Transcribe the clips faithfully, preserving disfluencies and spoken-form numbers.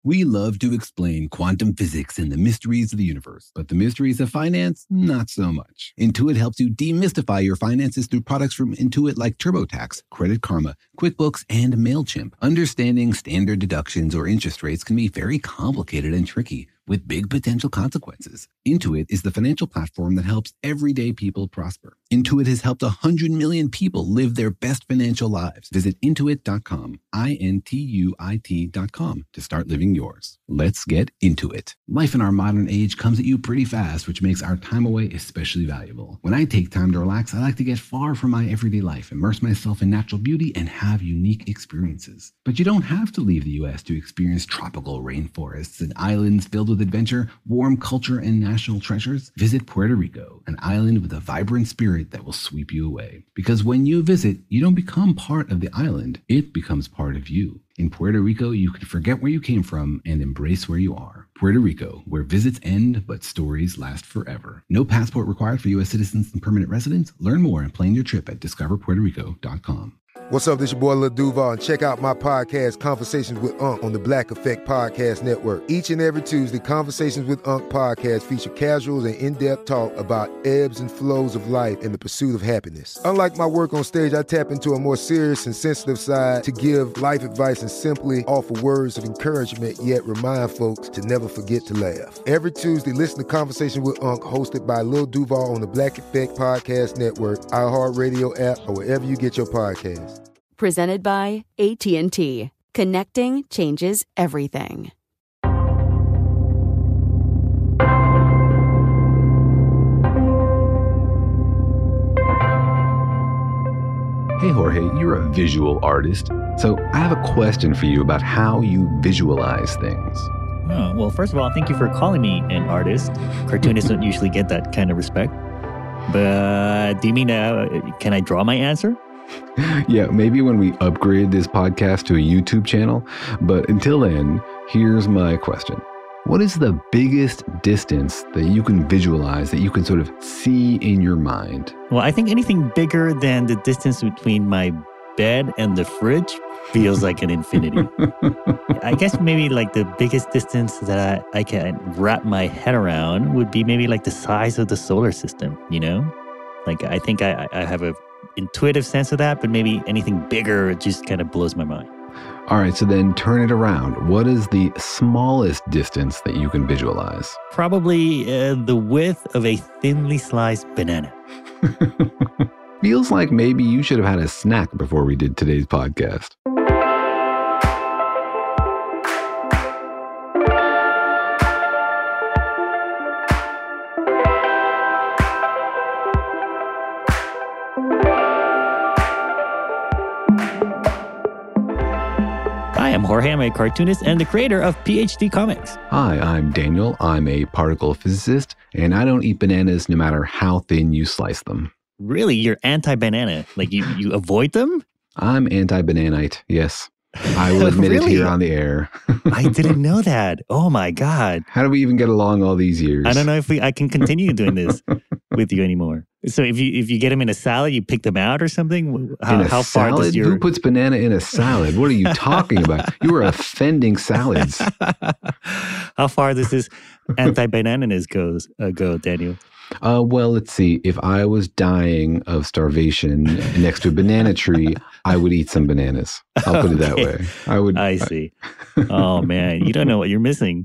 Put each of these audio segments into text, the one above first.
We love to explain quantum physics and the mysteries of the universe, but the mysteries of finance, not so much. Intuit helps you demystify your finances through products from Intuit like TurboTax, Credit Karma, QuickBooks, and MailChimp. Understanding standard deductions or interest rates can be very complicated and tricky, with big potential consequences. Intuit is the financial platform that helps everyday people prosper. Intuit has helped one hundred million people live their best financial lives. Visit intuit dot com, I N T U I T dot com, to start living yours. Let's get into it. Life in our modern age comes at you pretty fast, which makes our time away especially valuable. When I take time to relax, I like to get far from my everyday life, immerse myself in natural beauty, and have unique experiences. But you don't have to leave the U S to experience tropical rainforests and islands filled with adventure, warm culture, and national treasures. Visit Puerto Rico, an island with a vibrant spirit that will sweep you away. Because when you visit, you don't become part of the island, it becomes part of you. In Puerto Rico, you can forget where you came from and embrace where you are. Puerto Rico, where visits end, but stories last forever. No passport required for U S citizens and permanent residents. Learn more and plan your trip at discover puerto rico dot com. What's up, this your boy Lil Duval, and check out my podcast, Conversations with Unc, on the Black Effect Podcast Network. Each and every Tuesday, Conversations with Unc podcast feature casuals and in-depth talk about ebbs and flows of life and the pursuit of happiness. Unlike my work on stage, I tap into a more serious and sensitive side to give life advice and simply offer words of encouragement, yet remind folks to never forget to laugh. Every Tuesday, listen to Conversation with Unc, hosted by Lil Duval on the Black Effect Podcast Network, iHeartRadio app, or wherever you get your podcasts. Presented by A T and T. Connecting changes everything. Hey Jorge, you're a visual artist, so I have a question for you about how you visualize things. Oh, well, first of all, thank you for calling me an artist. Cartoonists don't usually get that kind of respect. But do you mean, uh, can I draw my answer? Yeah, maybe when we upgrade this podcast to a YouTube channel. But until then, here's my question. What is the biggest distance that you can visualize, that you can sort of see in your mind? Well, I think anything bigger than the distance between my bed and the fridge feels like an infinity. I guess maybe like the biggest distance that I, I can wrap my head around would be maybe like the size of the solar system, you know? Like I think I, I have a intuitive sense of that, but maybe anything bigger just kind of blows my mind. All right, so then turn it around. What is the smallest distance that you can visualize? Probably uh, the width of a thinly sliced banana. Feels like maybe you should have had a snack before we did today's podcast. I'm Jorge, I'm a cartoonist and the creator of P H D Comics. Hi, I'm Daniel. I'm a particle physicist, and I don't eat bananas no matter how thin you slice them. Really? You're anti-banana? Like you, you avoid them? I'm anti-bananite, yes. I will admit Really? it here on the air. I didn't know that. Oh my God. How do we even get along all these years? I don't know if we I can continue doing this with you anymore. So if you if you get them in a salad, you pick them out or something? How, in a how far salad? does your... Who puts banana in a salad? What are you talking about? You are offending salads. How far does this anti-banananess goes, uh, go, Daniel? Uh, well, let's see. If I was dying of starvation next to a banana tree, I would eat some bananas. I'll put it that Okay. way. I would. I see. Oh, man. You don't know what you're missing.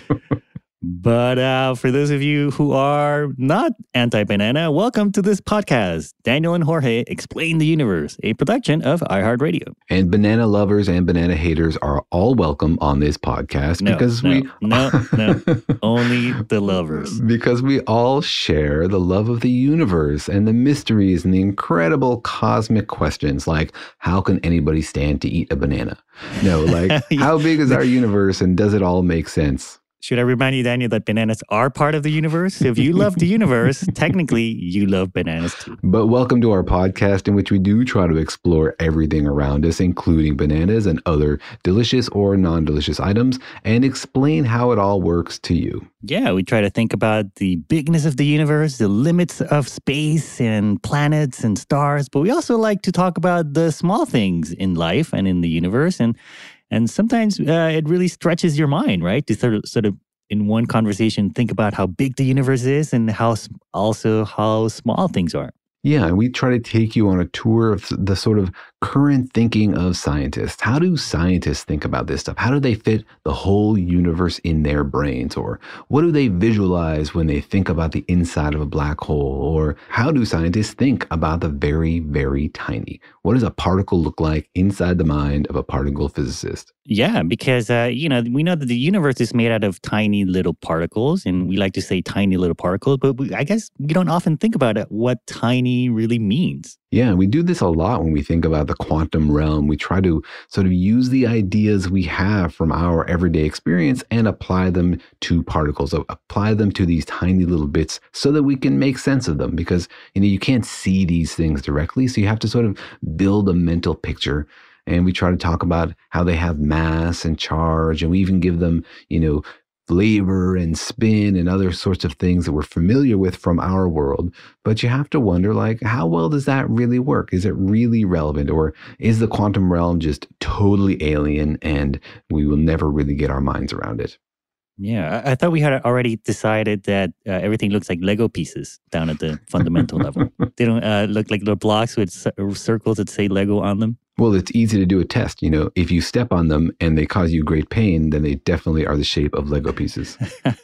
But uh, for those of you who are not anti-banana, welcome to this podcast. Daniel and Jorge Explain the Universe, a production of iHeartRadio. And banana lovers and banana haters are all welcome on this podcast No, because no, we no, no, only the lovers. Because we all share the love of the universe and the mysteries and the incredible cosmic questions like, how can anybody stand to eat a banana? No, like, how big is our universe and does it all make sense? Should I remind you, Daniel, that bananas are part of the universe? If you love the universe, technically, you love bananas too. But welcome to our podcast in which we do try to explore everything around us, including bananas and other delicious or non-delicious items, and explain how it all works to you. Yeah, we try to think about the bigness of the universe, the limits of space and planets and stars, but we also like to talk about the small things in life and in the universe. And And sometimes uh, it really stretches your mind, right? To sort of, sort of in one conversation, think about how big the universe is and how also how small things are. Yeah, and we try to take you on a tour of the sort of current thinking of scientists. How do scientists think about this stuff? How do they fit the whole universe in their brains? Or what do they visualize when they think about the inside of a black hole? Or how do scientists think about the very, very tiny? What does a particle look like inside the mind of a particle physicist? Yeah, because, uh, you know, we know that the universe is made out of tiny little particles, and we like to say tiny little particles, but we, I guess we don't often think about it, what tiny really means. Yeah, we do this a lot when we think about the quantum realm. We try to sort of use the ideas we have from our everyday experience and apply them to particles, so apply them to these tiny little bits so that we can make sense of them, because, you know, you can't see these things directly, so you have to sort of build a mental picture. And we try to talk about how they have mass and charge, and we even give them, you know, flavor and spin and other sorts of things that we're familiar with from our world. But you have to wonder, like, how well does that really work? Is it really relevant? Or is the quantum realm just totally alien and we will never really get our minds around it? Yeah, I, I thought we had already decided that uh, everything looks like Lego pieces down at the fundamental level. They don't uh, look like little blocks with c- circles that say Lego on them. Well, it's easy to do a test. You know, if you step on them and they cause you great pain, then they definitely are the shape of Lego pieces.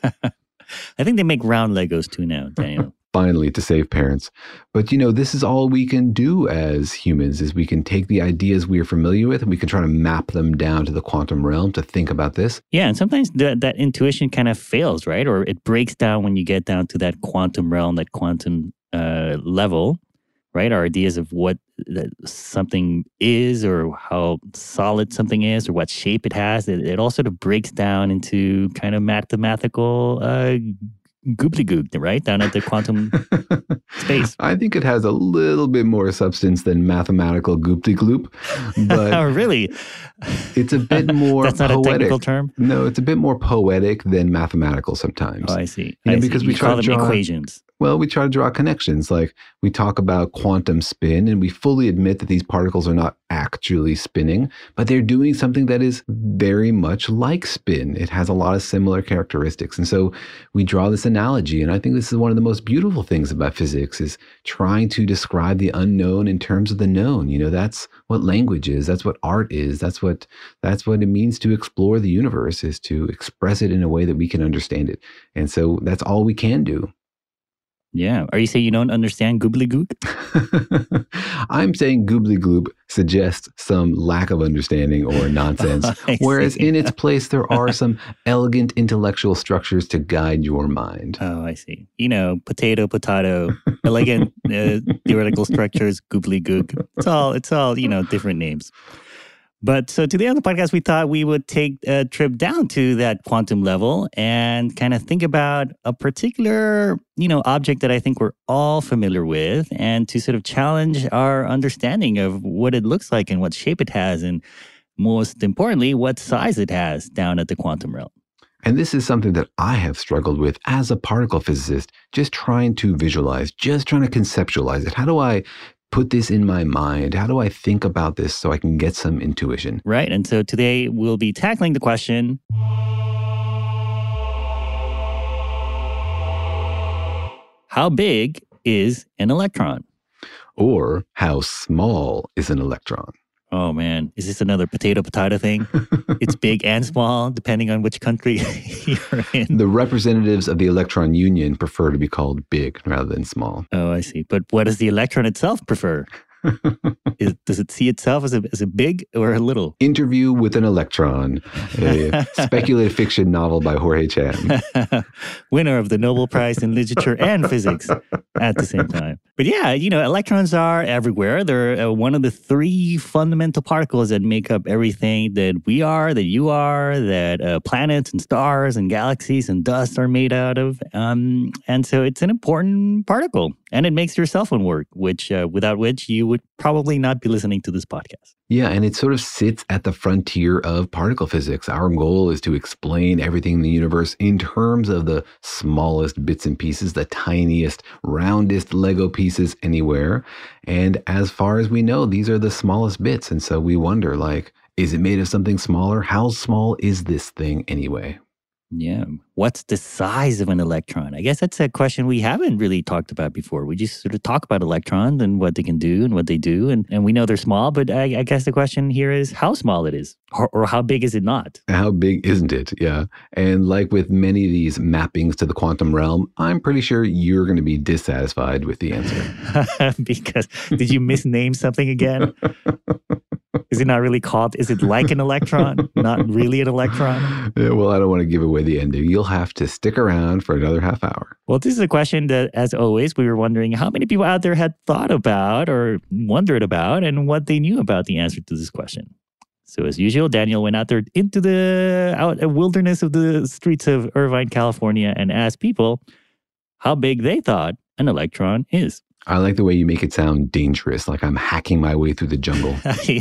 I think they make round Legos too now, Daniel. Finally, to save parents. But, you know, this is all we can do as humans, is we can take the ideas we are familiar with and we can try to map them down to the quantum realm to think about this. Yeah, and sometimes that, that intuition kind of fails, right? Or it breaks down when you get down to that quantum realm, that quantum uh, level, right? Our ideas of what something is or how solid something is or what shape it has, it, it all sort of breaks down into kind of mathematical uh, goobly-gook, right? Down at the quantum space. I think it has a little bit more substance than mathematical goop-de-gloop, but oh, really? It's a bit more That's not poetic. A technical term? No, it's a bit more poetic than mathematical sometimes. Oh, I see. You know, I because see. we You try call to them draw equations. Well, we try to draw connections. Like, we talk about quantum spin, and we fully admit that these particles are not actually spinning, but they're doing something that is very much like spin. It has a lot of similar characteristics. And so we draw this analogy. And I think this is one of the most beautiful things about physics, is trying to describe the unknown in terms of the known. You know, that's what language is. That's what art is. That's what that's what it means to explore the universe, is to express it in a way that we can understand it. And so that's all we can do. Yeah. Are you saying you don't understand goobly-gook? I'm saying goobly-gloop suggests some lack of understanding or nonsense, whereas in its place, there are some elegant intellectual structures to guide your mind. Oh, I see. You know, potato, potato, elegant uh, theoretical structures, goobly-gook. It's all, it's all, you know, different names. But so today on the podcast, we thought we would take a trip down to that quantum level and kind of think about a particular, you know, object that I think we're all familiar with, and to sort of challenge our understanding of what it looks like and what shape it has, and most importantly, what size it has down at the quantum realm. And this is something that I have struggled with as a particle physicist, just trying to visualize, just trying to conceptualize it. How do I put this in my mind? How do I think about this so I can get some intuition? Right. And so today we'll be tackling the question, how big is an electron? Or how small is an electron? Oh, man. Is this another potato potato thing? It's big and small, depending on which country you're in. The representatives of the electron union prefer to be called big rather than small. Oh, I see. But what does the electron itself prefer? Is, does it see itself as a, as a big or a little? Interview with an Electron, a speculative fiction novel by Jorge Chan. Winner of the Nobel Prize in Literature and Physics at the same time. But yeah, you know, electrons are everywhere. They're uh, one of the three fundamental particles that make up everything that we are, that you are, that uh, planets and stars and galaxies and dust are made out of. Um, and so it's an important particle. And it makes your cell phone work, which uh, without which you would probably not be listening to this podcast. Yeah, and it sort of sits at the frontier of particle physics. Our goal is to explain everything in the universe in terms of the smallest bits and pieces, the tiniest, roundest Lego pieces anywhere. And as far as we know, these are the smallest bits. And so we wonder, like, Is it made of something smaller? How small is this thing anyway? Yeah. What's the size of an electron? I guess that's a question we haven't really talked about before. We just sort of talk about electrons and what they can do and what they do. And, and we know they're small, but I, I guess the question here is how small it is or, or how big is it not? How big isn't it? Yeah. And like with many of these mappings to the quantum realm, I'm pretty sure you're going to be dissatisfied with the answer. Because did you misname something again? Is it not really called, is it like an electron? Not really an electron? Yeah, well, I don't want to give away the ending. You'll have to stick around for another half hour. Well, this is a question that, as always, we were wondering how many people out there had thought about or wondered about and what they knew about the answer to this question. So as usual, Daniel went out there into the out, uh, wilderness of the streets of Irvine, California, and asked people how big they thought an electron is. I like the way you make it sound dangerous, like I'm hacking my way through the jungle.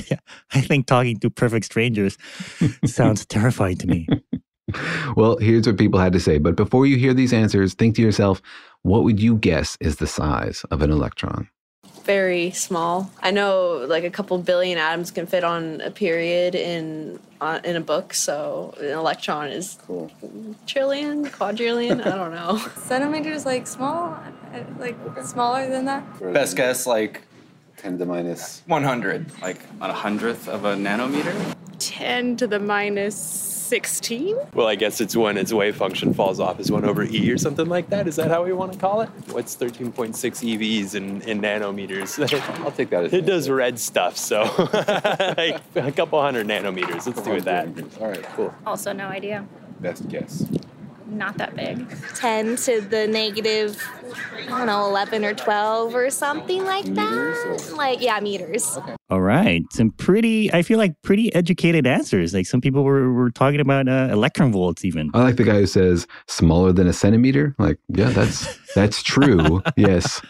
I think talking to perfect strangers sounds terrifying to me. Well, here's what people had to say. But before you hear these answers, think to yourself, what would you guess is the size of an electron? Very small. I know like a couple billion atoms can fit on a period in uh, in a book, so an electron is cool. Trillion, quadrillion, I don't know. Centimeters, like small, like smaller than that? Best guess, like ten to the minus one hundred, like on a hundredth of a nanometer. ten to the minus sixteen? Well, I guess it's when its wave function falls off is one over e or something like that. Is that how we want to call it? What's thirteen point six E Vs in, in nanometers? I'll take that as it does red stuff, so like a couple hundred nanometers. Let's do it that. All right, cool. Also no idea. Best guess. Not that big. ten to the negative, I don't know, eleven or twelve or something like that. Or? Like, yeah, meters. Okay. All right. Some pretty, I feel like pretty educated answers. Like some people were, were talking about uh, electron volts even. I like the guy who says smaller than a centimeter. Like, yeah, that's that's true. Yes.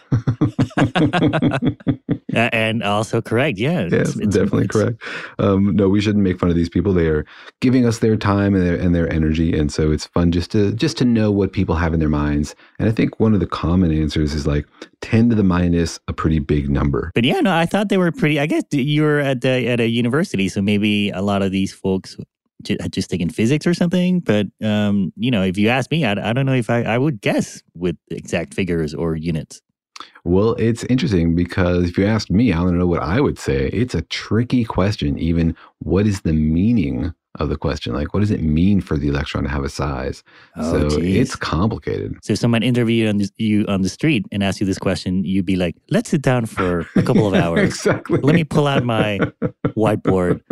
uh, and also correct. Yeah. Yes, it's, it's, definitely it's, correct. Um, no, we shouldn't make fun of these people. They are giving us their time and their, and their energy. And so it's fun just to just to know what people have in their minds. And I think one of the common answers is like ten to the minus, a pretty big number. But yeah, no, I thought they were pretty, I guess you're at the, at a university, so maybe a lot of these folks had just taken physics or something. But, um, you know, if you ask me, I, I don't know if I, I would guess with exact figures or units. Well, it's interesting because if you asked me, I don't know what I would say. It's a tricky question. Even what is the meaning of the question? Like, what does it mean for the electron to have a size? Oh, so geez. It's complicated. So if someone interviewed on this, you on the street and asked you this question, you'd be like, let's sit down for a couple of hours. Exactly. Let me pull out my whiteboard.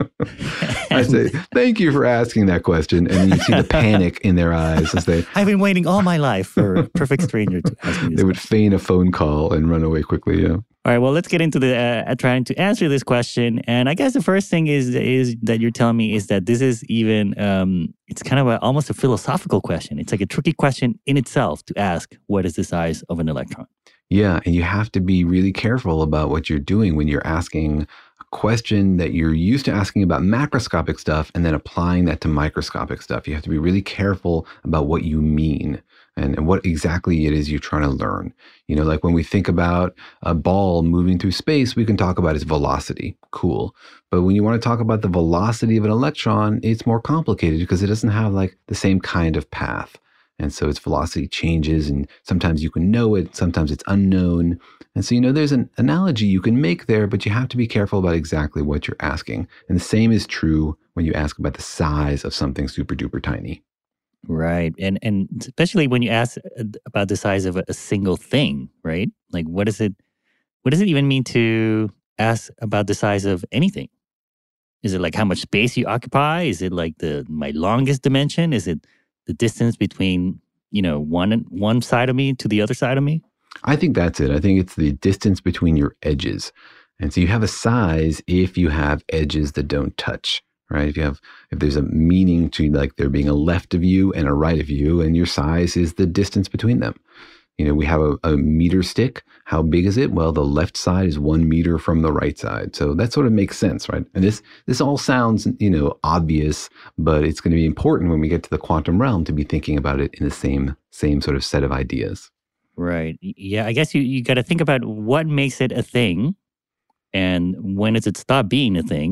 I say, thank you for asking that question. And you see the panic in their eyes as they... I've been waiting all my life for a perfect stranger to ask me this They would question. feign a phone call and run away quickly, yeah. All right, well, let's get into the uh, trying to answer this question. And I guess the first thing is is that you're telling me is that this is even, um, it's kind of a, almost a philosophical question. It's like a tricky question in itself to ask, what is the size of an electron? Yeah, and you have to be really careful about what you're doing when you're asking a question that you're used to asking about macroscopic stuff and then applying that to microscopic stuff. You have to be really careful about what you mean and, and what exactly it is you're trying to learn. You know, like when we think about a ball moving through space, we can talk about its velocity. Cool. But when you want to talk about the velocity of an electron, it's more complicated because it doesn't have like the same kind of path. And so its velocity changes, and sometimes you can know it, sometimes it's unknown. And so, you know, there's an analogy you can make there, but you have to be careful about exactly what you're asking. And the same is true when you ask about the size of something super duper tiny. Right. And and especially when you ask about the size of a, a single thing, right? Like, what does it, what does it even mean to ask about the size of anything? Is it like how much space you occupy? Is it like the my longest dimension? Is it the distance between, you know, one one side of me to the other side of me? I think that's it. I think it's the distance between your edges. And so you have a size if you have edges that don't touch, right? If you have, if there's a meaning to like there being a left of you and a right of you, and your size is the distance between them. You know, we have a, a meter stick. How big is it? Well, the left side is one meter from the right side. So that sort of makes sense, right? And this this all sounds, you know, obvious, but it's going to be important when we get to the quantum realm to be thinking about it in the same same sort of set of ideas. Right. Yeah, I guess you, you got to think about what makes it a thing and when does it stop being a thing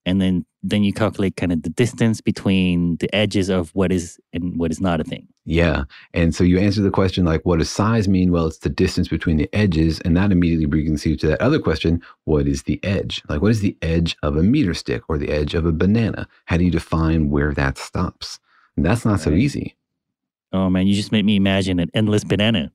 And then, then you calculate kind of the distance between the edges of what is and what is not a thing. Yeah. And so you answer the question like, what does size mean? Well, it's the distance between the edges. And that immediately brings you to that other question. What is the edge? Like, what is the edge of a meter stick or the edge of a banana? How do you define where that stops? And that's not right. so easy. Oh, man, you just made me imagine an endless banana.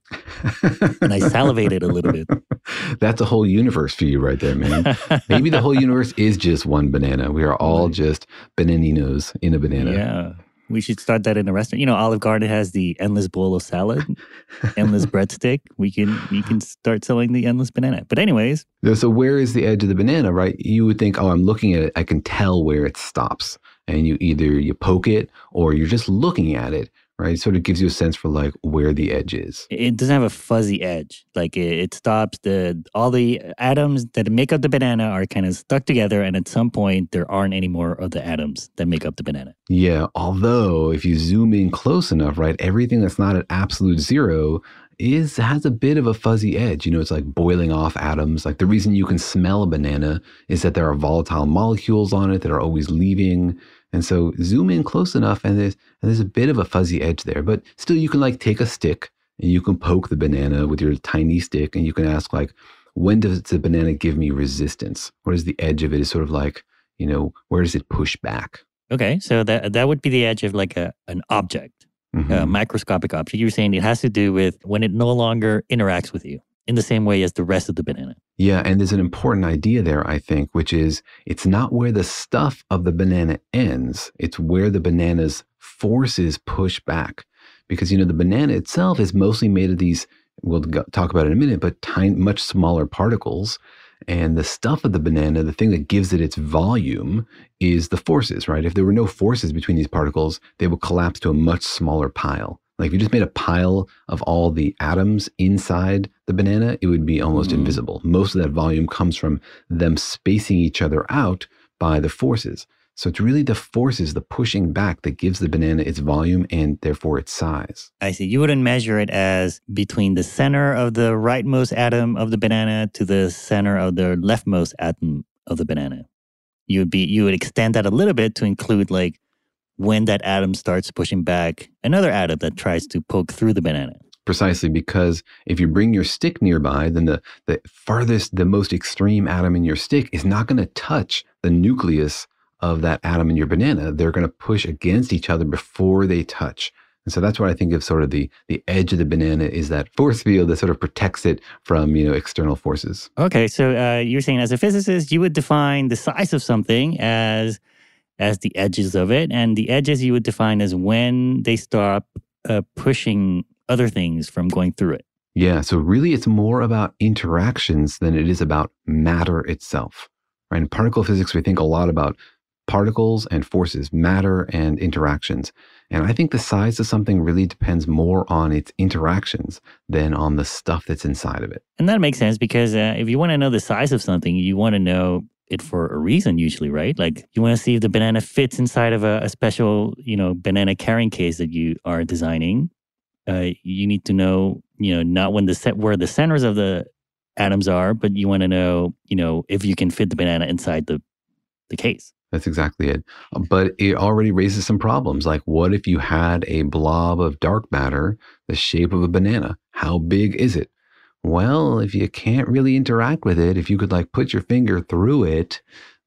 And I salivated a little bit. That's a whole universe for you right there, man. Maybe the whole universe is just one banana. We are all just bananinos in a banana. Yeah. We should start that in a restaurant. You know, Olive Garden has the endless bowl of salad, endless breadstick. We can we can start selling the endless banana. But anyways. So where is the edge of the banana, right? You would think, oh, I'm looking at it. I can tell where it stops. And you either you poke it or you're just looking at it. Right, it sort of gives you a sense for like where the edge is. It doesn't have a fuzzy edge. Like it, it stops the all the atoms that make up the banana are kind of stuck together, and at some point there aren't any more of the atoms that make up the banana. Yeah, although if you zoom in close enough, right, everything that's not at absolute zero is has a bit of a fuzzy edge. You know, it's like boiling off atoms. Like the reason you can smell a banana is that there are volatile molecules on it that are always leaving. And so zoom in close enough and there's, and there's a bit of a fuzzy edge there, but still you can like take a stick and you can poke the banana with your tiny stick and you can ask like, when does the banana give me resistance? What is the edge of it? Is sort of like, you know, where does it push back? Okay, so that that would be the edge of like a an object, mm-hmm. a microscopic object. You were saying it has to do with when it no longer interacts with you in the same way as the rest of the banana. Yeah, and there's an important idea there, I think, which is it's not where the stuff of the banana ends, it's where the banana's forces push back. Because, you know, the banana itself is mostly made of these, we'll talk about it in a minute, but tiny, much smaller particles. And the stuff of the banana, the thing that gives it its volume is the forces, right? If there were no forces between these particles, they would collapse to a much smaller pile. Like if you just made a pile of all the atoms inside the banana, it would be almost mm. invisible. Most of that volume comes from them spacing each other out by the forces. So it's really the forces, the pushing back that gives the banana its volume and therefore its size. I see. You wouldn't measure it as between the center of the rightmost atom of the banana to the center of the leftmost atom of the banana. You would be, you would extend that a little bit to include like when that atom starts pushing back another atom that tries to poke through the banana. Precisely, because if you bring your stick nearby, then the, the farthest, the most extreme atom in your stick is not going to touch the nucleus of that atom in your banana. They're going to push against each other before they touch. And so that's what I think of sort of the, the edge of the banana is that force field that sort of protects it from, you know, external forces. Okay, so uh, you're saying as a physicist, you would define the size of something as as the edges of it, and the edges you would define as when they stop uh, pushing other things from going through it. Yeah, so really it's more about interactions than it is about matter itself. Right? In particle physics, we think a lot about particles and forces, matter and interactions. And I think the size of something really depends more on its interactions than on the stuff that's inside of it. And that makes sense because uh, if you want to know the size of something, you want to know it for a reason usually, right? Like you want to see if the banana fits inside of a, a special, you know, banana carrying case that you are designing. Uh, you need to know, you know, not when the set where the centers of the atoms are, but you want to know, you know, if you can fit the banana inside the the case. That's exactly it. But it already raises some problems. Like what if you had a blob of dark matter the shape of a banana? How big is it? Well, if you can't really interact with it, if you could like put your finger through it,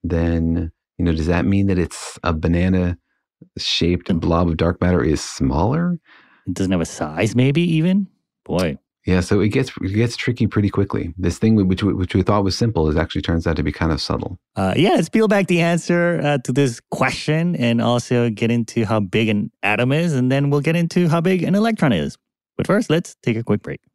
then, you know, does that mean that it's a banana shaped blob of dark matter is smaller? It doesn't have a size maybe even? Boy. Yeah, so it gets it gets tricky pretty quickly. This thing which which we thought was simple is actually turns out to be kind of subtle. Uh, yeah, let's peel back the answer uh, to this question and also get into how big an atom is, and then we'll get into how big an electron is. But first, let's take a quick break.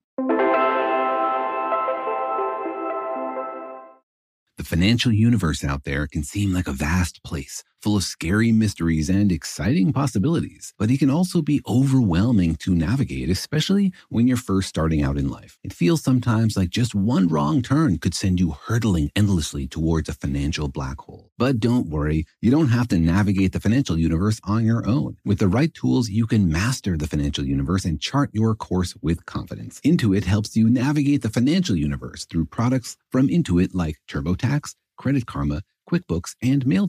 The financial universe out there can seem like a vast place, full of scary mysteries and exciting possibilities, but it can also be overwhelming to navigate, especially when you're first starting out in life. It feels sometimes like just one wrong turn could send you hurtling endlessly towards a financial black hole. But don't worry, you don't have to navigate the financial universe on your own. With the right tools, you can master the financial universe and chart your course with confidence. Intuit helps you navigate the financial universe through products from Intuit like TurboTax, Credit Karma, QuickBooks, and MailChimp.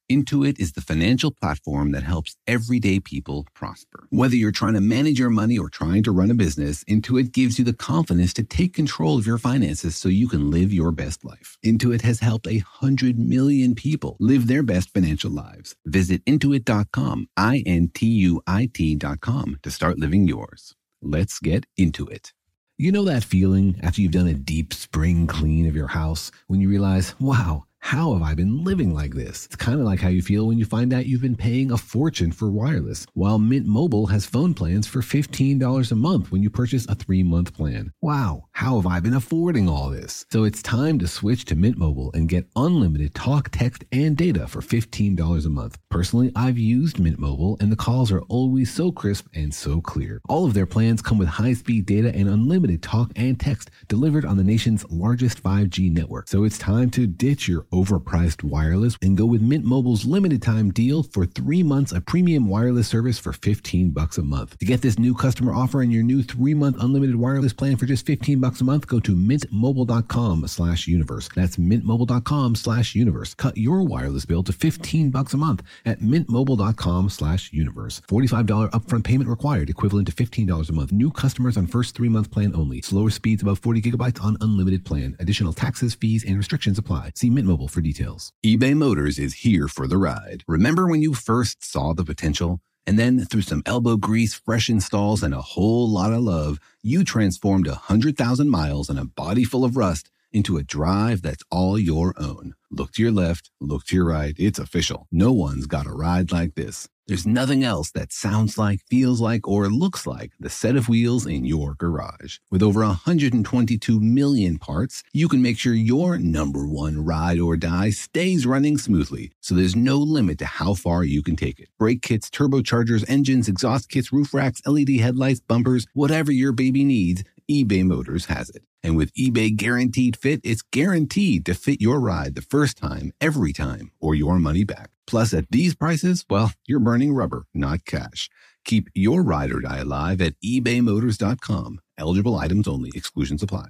Intuit is the financial platform that helps everyday people prosper. Whether you're trying to manage your money or trying to run a business, Intuit gives you the confidence to take control of your finances so you can live your best life. Intuit has helped a hundred million people live their best financial lives. Visit intuit dot com, I N T U I T dot com to start living yours. Let's get into it. You know that feeling after you've done a deep spring clean of your house when you realize, wow, how have I been living like this? It's kind of like how you feel when you find out you've been paying a fortune for wireless, while Mint Mobile has phone plans for fifteen dollars a month when you purchase a three-month plan. Wow, how have I been affording all this? So it's time to switch to Mint Mobile and get unlimited talk, text, and data for fifteen dollars a month. Personally, I've used Mint Mobile, and the calls are always so crisp and so clear. All of their plans come with high-speed data and unlimited talk and text delivered on the nation's largest five G network. So it's time to ditch your overpriced wireless and go with Mint Mobile's limited time deal for three months of premium wireless service for fifteen bucks a month. To get this new customer offer and your new three-month unlimited wireless plan for just fifteen bucks a month, go to mintmobile.com slash universe. That's mintmobile.com slash universe. Cut your wireless bill to fifteen bucks a month at mintmobile.com slash universe. forty-five dollars upfront payment required, equivalent to fifteen dollars a month. New customers on first three-month plan only. Slower speeds above forty gigabytes on unlimited plan. Additional taxes, fees, and restrictions apply. See Mint Mobile for details. eBay Motors is here for the ride. Remember when you first saw the potential? And then through some elbow grease, fresh installs, and a whole lot of love, you transformed one hundred thousand miles and a body full of rust into a drive that's all your own. Look to your left, look to your right. It's official. No one's got a ride like this. There's nothing else that sounds like, feels like, or looks like the set of wheels in your garage. With over one hundred twenty-two million parts, you can make sure your number one ride or die stays running smoothly, so there's no limit to how far you can take it. Brake kits, turbochargers, engines, exhaust kits, roof racks, L E D headlights, bumpers, whatever your baby needs, eBay Motors has it. And with eBay Guaranteed Fit, it's guaranteed to fit your ride the first time, every time, or your money back. Plus, at these prices, well, you're burning rubber, not cash. Keep your ride or die alive at ebay motors dot com. Eligible items only. Exclusions apply.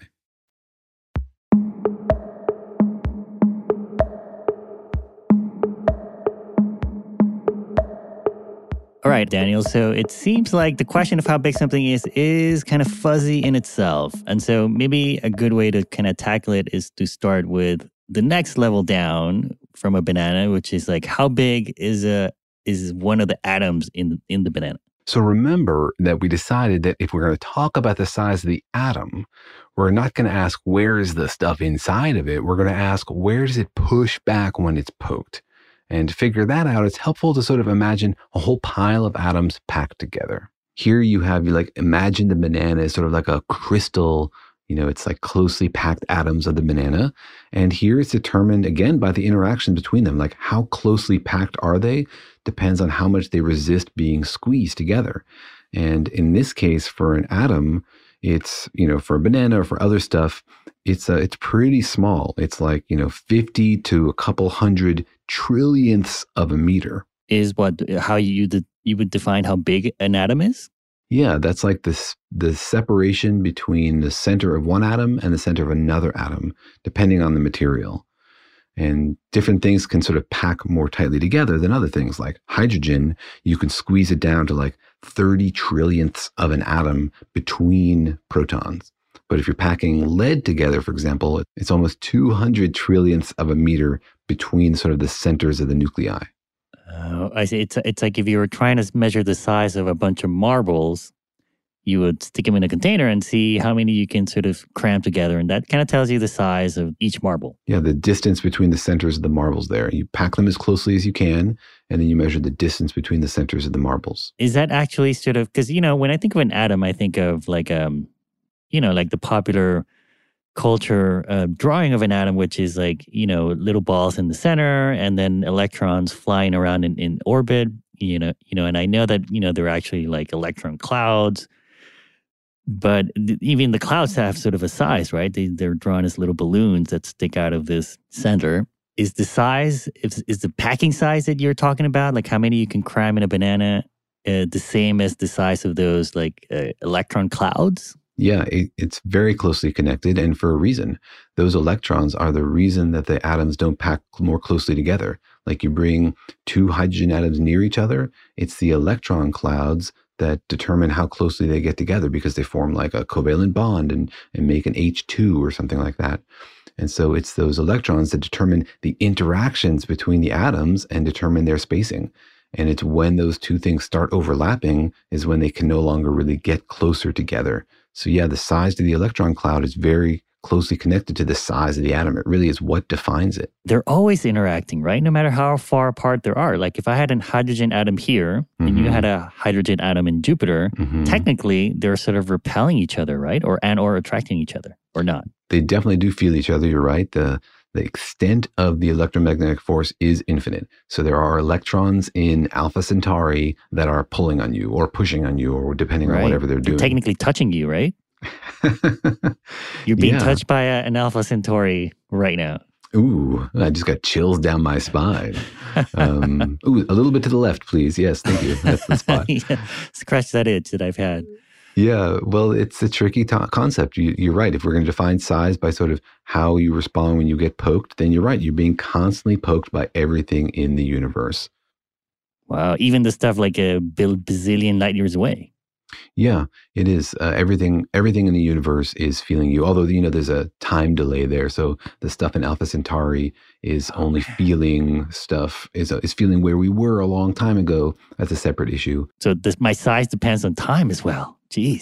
All right, Daniel. So it seems like the question of how big something is is kind of fuzzy in itself. And so maybe a good way to kind of tackle it is to start with the next level down from a banana, which is like how big is a is one of the atoms in in the banana. So remember that we decided that if we're going to talk about the size of the atom, we're not going to ask where is the stuff inside of it. We're going to ask where does it push back when it's poked. And to figure that out, it's helpful to sort of imagine a whole pile of atoms packed together. Here you have, you like, imagine the banana as sort of like a crystal, you know, it's like closely packed atoms of the banana. And here it's determined, again, by the interaction between them. Like, how closely packed are they depends on how much they resist being squeezed together. And in this case, for an atom, it's, you know, for a banana or for other stuff, it's uh, it's pretty small. It's like, you know, fifty to a couple hundred trillionths of a meter. Is what how you de- you would define how big an atom is? Yeah, that's like this the separation between the center of one atom and the center of another atom, depending on the material. And different things can sort of pack more tightly together than other things. Like hydrogen, you can squeeze it down to like thirty trillionths of an atom between protons. But if you're packing lead together, for example, it's almost two hundred trillionths of a meter between sort of the centers of the nuclei. Uh, I see. It's it's like if you were trying to measure the size of a bunch of marbles, you would stick them in a container and see how many you can sort of cram together, and that kind of tells you the size of each marble. Yeah, the distance between the centers of the marbles there. You pack them as closely as you can, and then you measure the distance between the centers of the marbles. Is that actually sort of, because, you know, when I think of an atom, I think of like, um, you know, like the popular culture uh, drawing of an atom, which is like, you know, little balls in the center and then electrons flying around in, in orbit, you know, you know, and I know that, you know, they're actually like electron clouds, but th- even the clouds have sort of a size, right? They, they're drawn as little balloons that stick out of this center. Is the size, is, is the packing size that you're talking about, like how many you can cram in a banana, uh, the same as the size of those like uh, electron clouds? Yeah, it, it's very closely connected, and for a reason. Those electrons are the reason that the atoms don't pack more closely together. Like you bring two hydrogen atoms near each other, it's the electron clouds that determine how closely they get together because they form like a covalent bond and, and make an H two or something like that. And so it's those electrons that determine the interactions between the atoms and determine their spacing. And it's when those two things start overlapping is when they can no longer really get closer together. So yeah, the size of the electron cloud is very closely connected to the size of the atom. It really is what defines it. They're always interacting, right? No matter how far apart they are. Like if I had a hydrogen atom here mm-hmm. and you had a hydrogen atom in Jupiter, mm-hmm. technically they're sort of repelling each other, right? Or and or attracting each other, or not. They definitely do feel each other. You're right. The the extent of the electromagnetic force is infinite. So there are electrons in Alpha Centauri that are pulling on you or pushing on you or depending right. on whatever they're doing. They're technically touching you, right? You're being yeah. touched by a, an Alpha Centauri right now. Ooh, I just got chills down my spine. Um, ooh, a little bit to the left, please. Yes, thank you. That's the spot. yeah. Scratch that itch that I've had. Yeah, well, it's a tricky to- concept. You, you're right. If we're going to define size by sort of how you respond when you get poked, then you're right. You're being constantly poked by everything in the universe. Wow, even the stuff like a bazillion light years away. Yeah, it is. Uh, everything everything in the universe is feeling you. Although, you know, there's a time delay there. So the stuff in Alpha Centauri is only feeling stuff, is, is feeling where we were a long time ago. That's a separate issue. So this, my size depends on time as well. Jeez.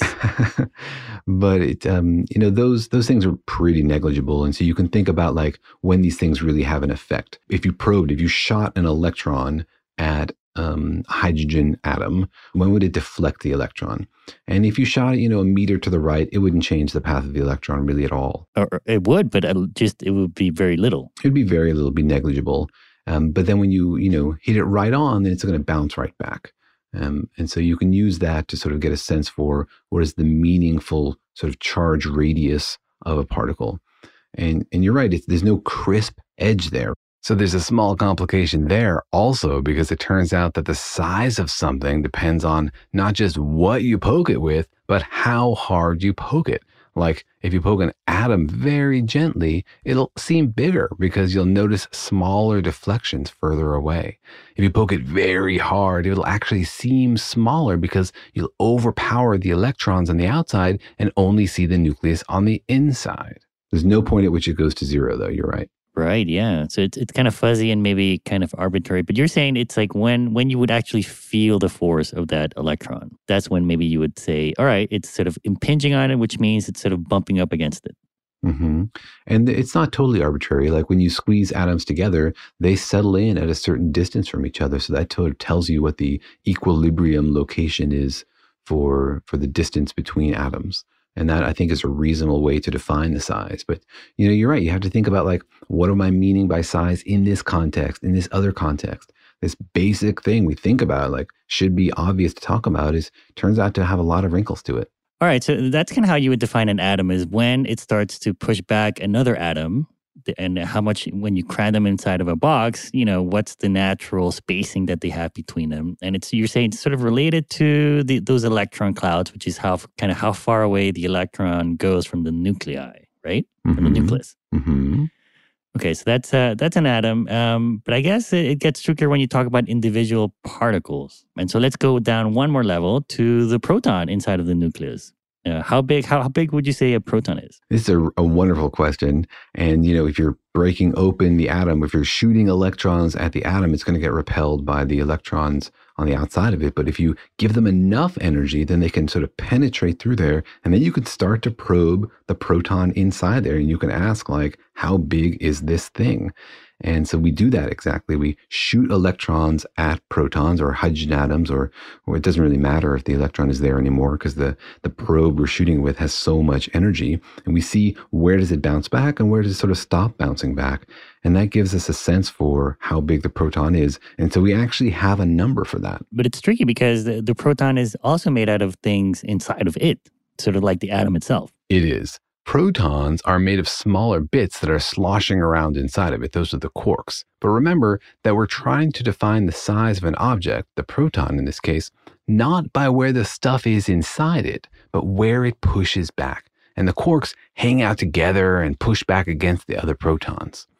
But, it, um, you know, those those things are pretty negligible. And so you can think about like when these things really have an effect. If you probed, if you shot an electron at um, hydrogen atom, when would it deflect the electron? And if you shot it, you know, a meter to the right, it wouldn't change the path of the electron really at all. Or it would, but just it would be very little. It would be very little, be negligible. Um, but then when you, you know, hit it right on, then it's going to bounce right back. Um, and so you can use that to sort of get a sense for what is the meaningful sort of charge radius of a particle. And and you're right, it's, there's no crisp edge there. So there's a small complication there also, because it turns out that the size of something depends on not just what you poke it with, but how hard you poke it. Like if you poke an atom very gently, it'll seem bigger because you'll notice smaller deflections further away. If you poke it very hard, it'll actually seem smaller because you'll overpower the electrons on the outside and only see the nucleus on the inside. There's no point at which it goes to zero, though. You're right. Right, yeah. So it's it's kind of fuzzy and maybe kind of arbitrary. But you're saying it's like when when you would actually feel the force of that electron. That's when maybe you would say, all right, it's sort of impinging on it, which means it's sort of bumping up against it. Mm-hmm. And it's not totally arbitrary. Like when you squeeze atoms together, they settle in at a certain distance from each other. So that sort of tells you what the equilibrium location is for for the distance between atoms. And that, I think, is a reasonable way to define the size. But, you know, you're right. You have to think about, like, what am I meaning by size in this context, in this other context? This basic thing we think about, like, should be obvious to talk about, is turns out to have a lot of wrinkles to it. All right. So that's kind of how you would define an atom, is when it starts to push back another atom, and how much, when you cram them inside of a box, you know, what's the natural spacing that they have between them. And it's, you're saying it's sort of related to the, those electron clouds, which is how kind of how far away the electron goes from the nuclei, right? Mm-hmm. From the nucleus. Mm-hmm. Okay, so that's uh, that's an atom. Um, but I guess it, it gets trickier when you talk about individual particles. And so let's go down one more level to the proton inside of the nucleus. Uh, how big how, how big would you say a proton is? This is a, a wonderful question. And, you know, if you're breaking open the atom, if you're shooting electrons at the atom, it's going to get repelled by the electrons on the outside of it. But if you give them enough energy, then they can sort of penetrate through there. And then you can start to probe the proton inside there. And you can ask, like, how big is this thing? And so we do that exactly. We shoot electrons at protons or hydrogen atoms, or, or it doesn't really matter if the electron is there anymore, because the, the probe we're shooting with has so much energy. And we see where does it bounce back and where does it sort of stop bouncing back. And that gives us a sense for how big the proton is. And so we actually have a number for that. But it's tricky because the, the proton is also made out of things inside of it, sort of like the atom itself. It is. Protons are made of smaller bits that are sloshing around inside of it. Those are the quarks. But remember that we're trying to define the size of an object, the proton in this case, not by where the stuff is inside it, but where it pushes back. And the quarks hang out together and push back against the other protons.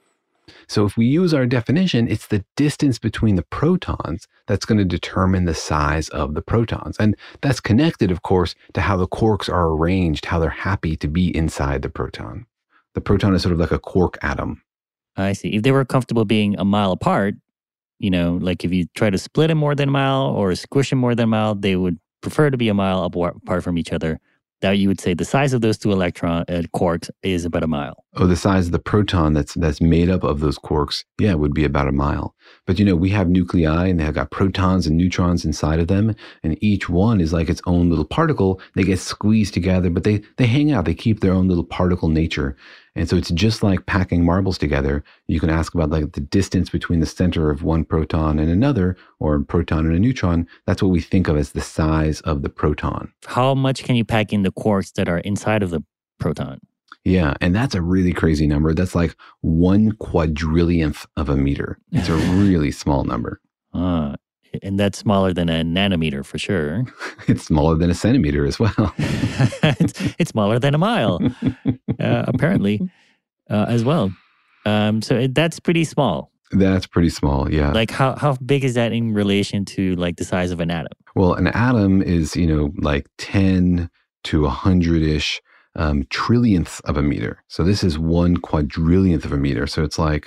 So if we use our definition, it's the distance between the protons that's going to determine the size of the protons. And that's connected, of course, to how the quarks are arranged, how they're happy to be inside the proton. The proton is sort of like a quark atom. I see. If they were comfortable being a mile apart, you know, like if you try to split them more than a mile or squish them more than a mile, they would prefer to be a mile apart from each other. That you would say the size of those two electron uh, quarks is about a mile. Oh, the size of the proton that's that's made up of those quarks, yeah, would be about a mile. But you know, we have nuclei and they've got protons and neutrons inside of them, and each one is like its own little particle. They get squeezed together, but they they hang out. They keep their own little particle nature. And so it's just like packing marbles together. You can ask about like the distance between the center of one proton and another, or a proton and a neutron. That's what we think of as the size of the proton. How much can you pack in the quarks that are inside of the proton? Yeah, and that's a really crazy number. That's like one quadrillionth of a meter. It's a really small number. Uh, and that's smaller than a nanometer for sure. It's smaller than a centimeter as well. it's, it's smaller than a mile, uh, apparently, uh, as well. Um, so it, that's pretty small. That's pretty small, yeah. Like how, how big is that in relation to like the size of an atom? Well, an atom is, you know, like ten to one hundred-ish um, trillionths of a meter. So this is one quadrillionth of a meter. So it's like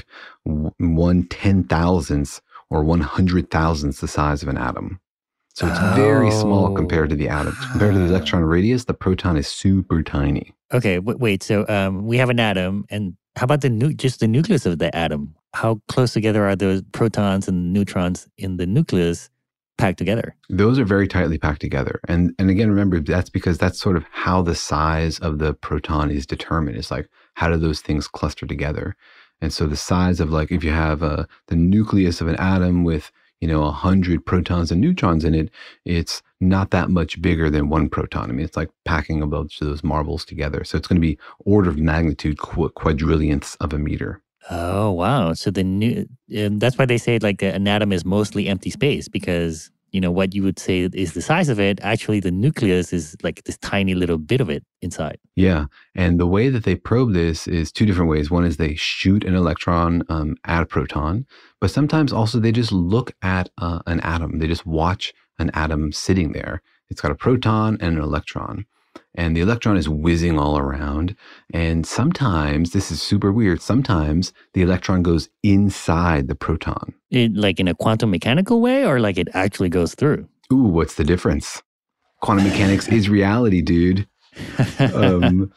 one ten thousandth or one hundred thousandths the size of an atom. So it's oh. very small compared to the atom. Compared to the electron radius, the proton is super tiny. Okay, w- wait. So um, we have an atom, and how about the nu- just the nucleus of the atom? How close together are those protons and neutrons in the nucleus packed together? Those are very tightly packed together. And and again, remember, that's because that's sort of how the size of the proton is determined. It's like, how do those things cluster together? And so the size of, like, if you have uh, the nucleus of an atom with, you know, one hundred protons and neutrons in it, it's not that much bigger than one proton. I mean, it's like packing a bunch of those marbles together. So it's going to be order of magnitude qu- quadrillionths of a meter. Oh, wow. So the new, um, that's why they say like an atom is mostly empty space, because, you know, what you would say is the size of it, actually the nucleus is like this tiny little bit of it inside. Yeah. And the way that they probe this is two different ways. One is they shoot an electron um, at a proton, but sometimes also they just look at uh, an atom. They just watch an atom sitting there. It's got a proton and an electron. And the electron is whizzing all around. And sometimes, this is super weird, sometimes the electron goes inside the proton. It, like in a quantum mechanical way, or like it actually goes through? Ooh, what's the difference? Quantum mechanics is reality, dude. Um,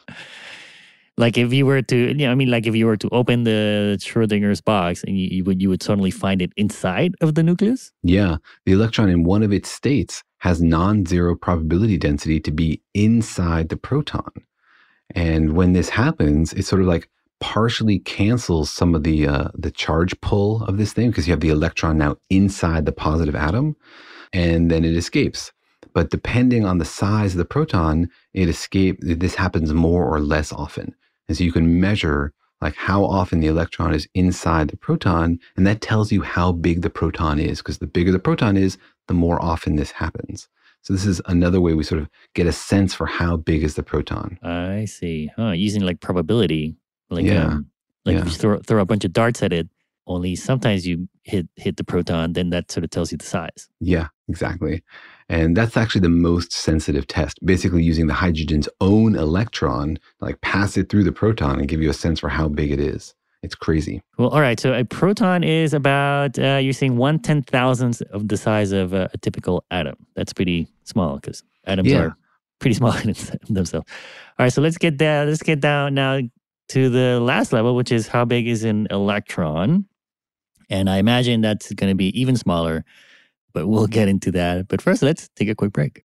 like if you were to, you know, I mean, like if you were to open the Schrodinger's box and you, you would you would suddenly find it inside of the nucleus? Yeah, the electron in one of its states has non-zero probability density to be inside the proton. And when this happens, it sort of like partially cancels some of the uh, the charge pull of this thing, because you have the electron now inside the positive atom, and then it escapes. But depending on the size of the proton, it escape. This happens more or less often. And so you can measure like how often the electron is inside the proton, and that tells you how big the proton is, because the bigger the proton is, the more often this happens. So this is another way we sort of get a sense for how big is the proton. I see. Huh, using like probability. Like, yeah. Um, like yeah. if you throw, throw a bunch of darts at it, only sometimes you hit hit the proton, then that sort of tells you the size. Yeah, exactly. And that's actually the most sensitive test, basically using the hydrogen's own electron, like pass it through the proton and give you a sense for how big it is. It's crazy. Well, all right. So a proton is about, uh, you're saying one ten thousandth of the size of a, a typical atom. That's pretty small, because atoms yeah. are pretty small in themselves. All right. So let's get down, let's get down now to the last level, which is how big is an electron? And I imagine that's going to be even smaller, but we'll get into that. But first, let's take a quick break.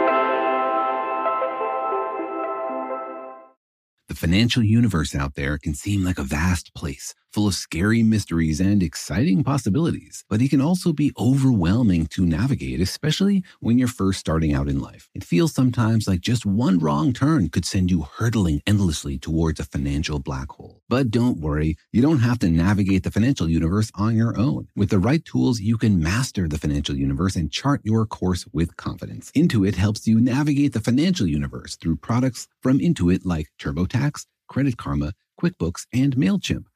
The financial universe out there can seem like a vast place, full of scary mysteries and exciting possibilities. But it can also be overwhelming to navigate, especially when you're first starting out in life. It feels sometimes like just one wrong turn could send you hurtling endlessly towards a financial black hole. But don't worry, you don't have to navigate the financial universe on your own. With the right tools, you can master the financial universe and chart your course with confidence. Intuit helps you navigate the financial universe through products from Intuit like TurboTax, Credit Karma, QuickBooks, and MailChimp.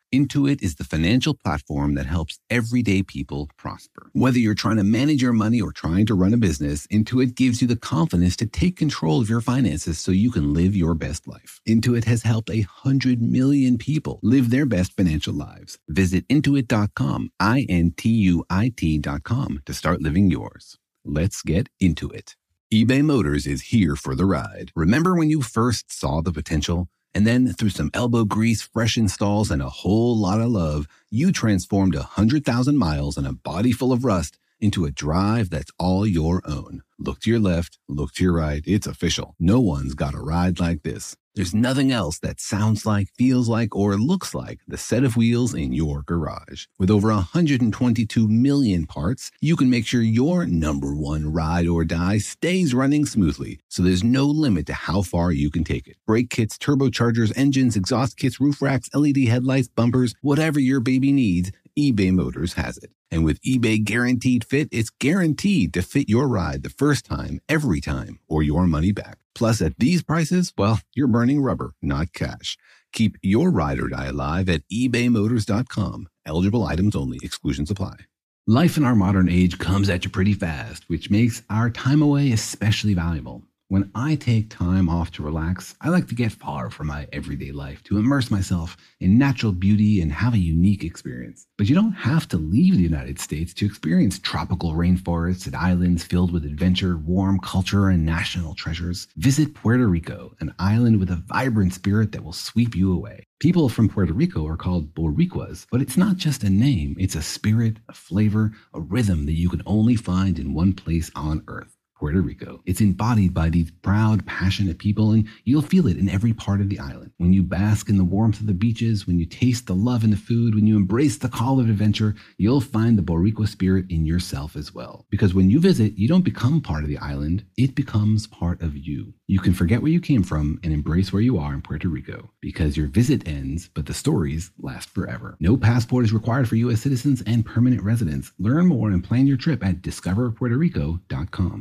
Intuit is the financial platform that helps everyday people prosper. Whether you're trying to manage your money or trying to run a business, Intuit gives you the confidence to take control of your finances so you can live your best life. Intuit has helped a hundred million people live their best financial lives. Visit intuit dot com, I N T U I T dot com to start living yours. Let's get into it. eBay Motors is here for the ride. Remember when you first saw the potential? And then through some elbow grease, fresh installs, and a whole lot of love, you transformed one hundred thousand miles and a body full of rust into a drive that's all your own. Look to your left, look to your right. It's official. No one's got a ride like this. There's nothing else that sounds like, feels like, or looks like the set of wheels in your garage. With over one hundred twenty-two million parts, you can make sure your number one ride or die stays running smoothly, so there's no limit to how far you can take it. Brake kits, turbochargers, engines, exhaust kits, roof racks, L E D headlights, bumpers, whatever your baby needs, eBay Motors has it. And with eBay Guaranteed Fit, it's guaranteed to fit your ride the first time, every time, or your money back. Plus, at these prices, well, you're burning rubber, not cash. Keep your ride or die alive at ebay motors dot com. Eligible items only. Exclusions apply. Life in our modern age comes at you pretty fast, which makes our time away especially valuable. When I take time off to relax, I like to get far from my everyday life to immerse myself in natural beauty and have a unique experience. But you don't have to leave the United States to experience tropical rainforests and islands filled with adventure, warm culture, and national treasures. Visit Puerto Rico, an island with a vibrant spirit that will sweep you away. People from Puerto Rico are called Boricuas, but it's not just a name. It's a spirit, a flavor, a rhythm that you can only find in one place on Earth. Puerto Rico. It's embodied by these proud, passionate people, and you'll feel it in every part of the island. When you bask in the warmth of the beaches, when you taste the love in the food, when you embrace the call of adventure, you'll find the Boricua spirit in yourself as well. Because when you visit, you don't become part of the island, it becomes part of you. You can forget where you came from and embrace where you are in Puerto Rico, because your visit ends, but the stories last forever. No passport is required for U S citizens and permanent residents. Learn more and plan your trip at discover puerto rico dot com.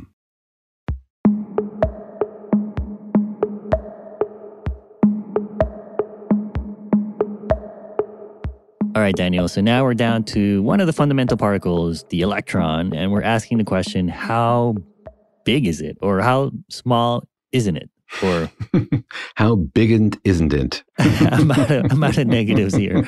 All right, Daniel. So now we're down to one of the fundamental particles, the electron, and we're asking the question, how big is it? Or how small isn't it? Or how big and isn't it? I'm, out of, I'm out of negatives here.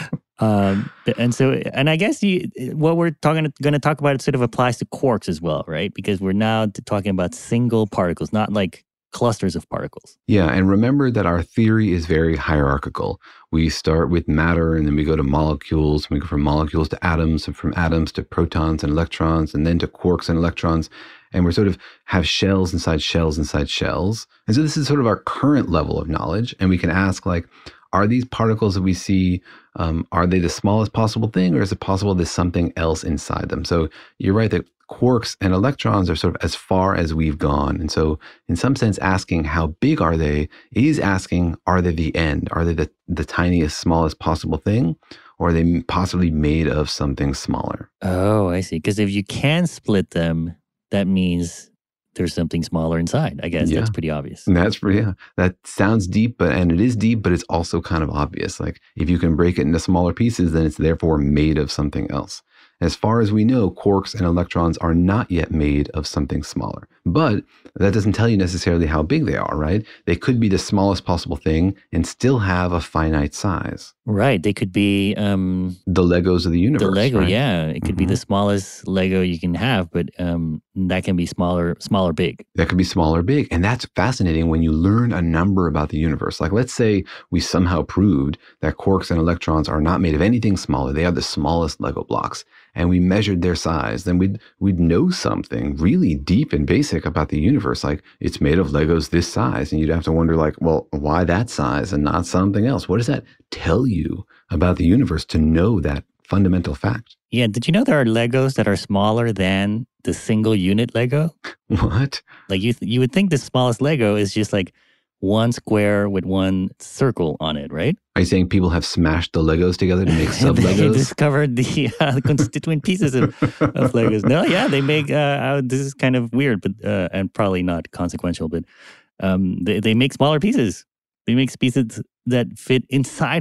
Um, and so, and I guess you, what we're talking, going to talk about, it sort of applies to quarks as well, right? Because we're now talking about single particles, not like clusters of particles. Yeah, and remember that our theory is very hierarchical. We start with matter, and then we go to molecules, and we go from molecules to atoms, and from atoms to protons and electrons, and then to quarks and electrons. And we sort of have shells inside shells inside shells. And so this is sort of our current level of knowledge. And we can ask, like, are these particles that we see, um, are they the smallest possible thing, or is it possible there's something else inside them? So you're right that quarks and electrons are sort of as far as we've gone. And so in some sense, asking how big are they is asking, are they the end? Are they the, the tiniest, smallest possible thing? Or are they possibly made of something smaller? Oh, I see. Because if you can split them, that means there's something smaller inside. I guess yeah. That's pretty obvious. And that's pretty, yeah. That sounds deep, but and it is deep, but it's also kind of obvious. Like if you can break it into smaller pieces, then it's therefore made of something else. As far as we know, quarks and electrons are not yet made of something smaller. But that doesn't tell you necessarily how big they are, right? They could be the smallest possible thing and still have a finite size. Right. They could be... Um, the Legos of the universe. The Lego, right? yeah. It could mm-hmm. be the smallest Lego you can have, but um, that can be smaller, smaller, big. That could be smaller, big. And that's fascinating when you learn a number about the universe. Like, let's say we somehow proved that quarks and electrons are not made of anything smaller. They are the smallest Lego blocks. And we measured their size, then we'd we'd know something really deep and basic about the universe. Like, it's made of Legos this size. And you'd have to wonder, like, well, why that size and not something else? What does that tell you about the universe to know that fundamental fact? Yeah, did you know there are Legos that are smaller than the single unit Lego? What? Like, you th- you would think the smallest Lego is just like one square with one circle on it, right? Are you saying people have smashed the Legos together to make sub-Legos? They discovered the uh, constituent pieces of, of Legos. No, yeah, they make, uh, uh, this is kind of weird, but uh, and probably not consequential, but um, they, they make smaller pieces. They make pieces that fit inside of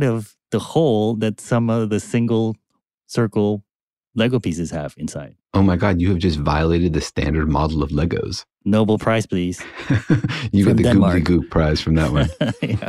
the hole that some of the single circle Lego pieces have inside. Oh my God, you have just violated the standard model of Legos. Nobel Prize, please. You From get the Denmark. Googly Goop prize from that one. yeah.